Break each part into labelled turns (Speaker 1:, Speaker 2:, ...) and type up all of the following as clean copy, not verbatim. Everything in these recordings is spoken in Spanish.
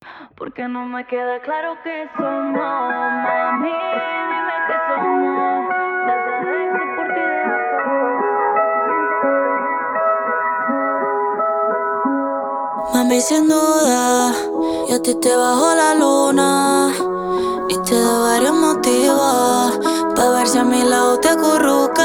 Speaker 1: Porque no me queda claro qué somos, mami. Dime qué somos. Vas a ver si por ti dejo. Mami, sin duda, y a ti te bajó la luna y te da varios motivos pa' ver si a mi lado te acurrucas.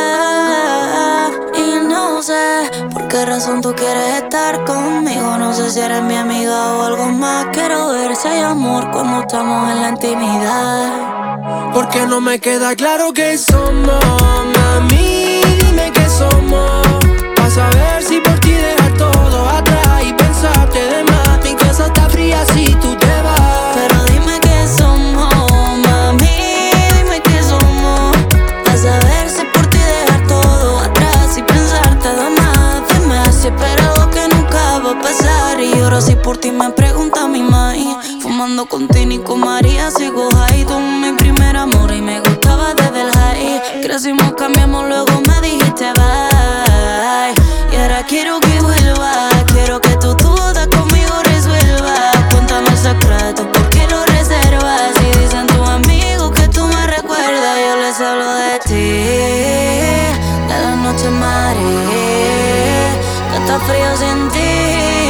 Speaker 1: Y no sé por qué razón tú quieres estar conmigo. No sé si eres mi amiga o algo más. Quiero ver si hay amor cuando estamos en la intimidad.
Speaker 2: Porque no me queda claro qué somos, mami. Dime qué somos. Pa' saber si por ti dejar todo atrás y pensarte de más. Mi casa está fría si tú te vas.
Speaker 1: Pero dime qué somos, mami. Dime qué somos. Pa' saber si por ti dejar todo atrás y pensarte de más. Dime si espero que nunca va a pasar. Y ahora si por ti me pregunta mi mãe. Fumando con Tini y con María sigo high. Tú mi primer amor y me gustaba desde el high. Crecimos, cambiamos, luego me dijiste bye. Y ahora quiero que vuelva. Quiero que tú dudas conmigo resuelvas. Cuéntame el secreto, ¿por qué lo reservas? Si dicen tus amigos que tú me recuerdas, yo les hablo de ti. De la noche maré, que está frío sin ti.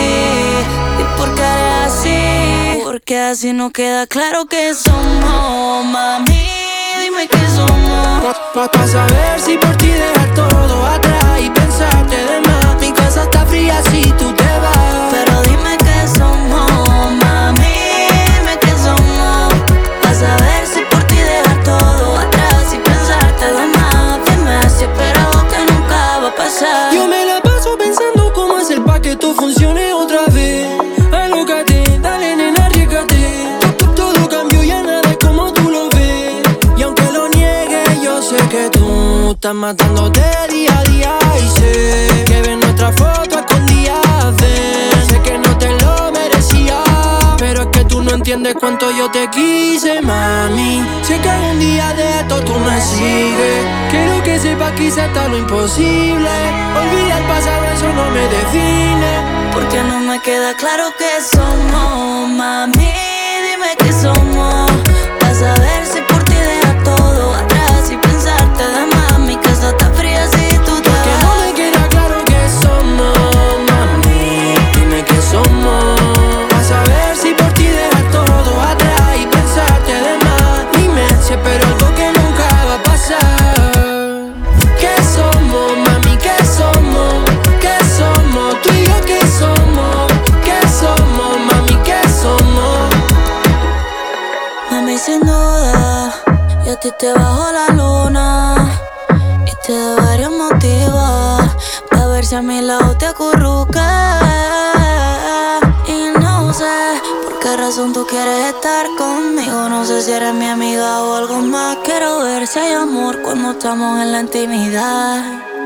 Speaker 1: ¿Y por qué eres así? Porque así no queda claro que somos, mami. Dime qué somos.
Speaker 2: Pa' saber si por ti dejar todo atrás y pensarte de más. Mi casa está fría si tú te vas.
Speaker 1: Pero dime qué somos, mami. Dime qué somos. Pa' saber si por ti dejar todo atrás y pensarte de más. Dime si espero que nunca va a pasar.
Speaker 2: Yo me la paso pensando cómo hacer pa' que esto funcione otra vez. Alócate, dale nena, arriesgate. Todo cambió, ya nada es como tú lo ves. Y aunque lo niegues, yo sé que tú estás matándote día a día. Y sé que ves nuestra foto escondida. Sé que no te lo merecía, pero es que tú no entiendes cuánto yo te quise, mami. Sé que algún día de esto tú me sigues. Quiero que sepas que hice hasta lo imposible. Olvida el pasado, eso no me define.
Speaker 1: Porque no me queda claro qué somos, mami. Dime qué somos. Pa' saber si por ti dejar todo atrás y pensarte de más. Mi casa está fría si tú te
Speaker 2: Porque no me queda claro qué somos, mami. Dime qué somos. Pa' saber si por ti dejar todo atrás y pensarte de más. Dime si espero algo que nunca va a pasar. ¿Qué somos, mami? ¿Qué somos? ¿Qué somos? Tú y yo, ¿qué somos? ¿Qué somos, mami? ¿Qué somos?
Speaker 1: Mami, sin duda, y a ti te bajó la luna y te da varios motivos pa' ver si a mi lado te acurrucas. Y no sé por qué razón tú quieres estar conmigo. No sé si eres mi amiga o algo más. Quiero ver si hay amor cuando estamos en la intimidad.